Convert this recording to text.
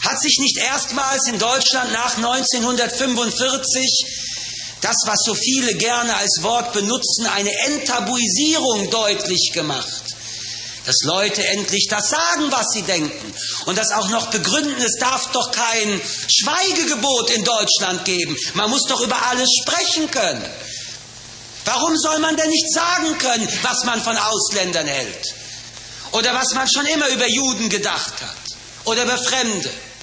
Hat sich nicht erstmals in Deutschland nach 1945 das, was so viele gerne als Wort benutzen, eine Enttabuisierung deutlich gemacht? Dass Leute endlich das sagen, was sie denken. Und das auch noch begründen, es darf doch kein Schweigegebot in Deutschland geben. Man muss doch über alles sprechen können. Warum soll man denn nicht sagen können, was man von Ausländern hält? Oder was man schon immer über Juden gedacht hat? Oder über Fremde?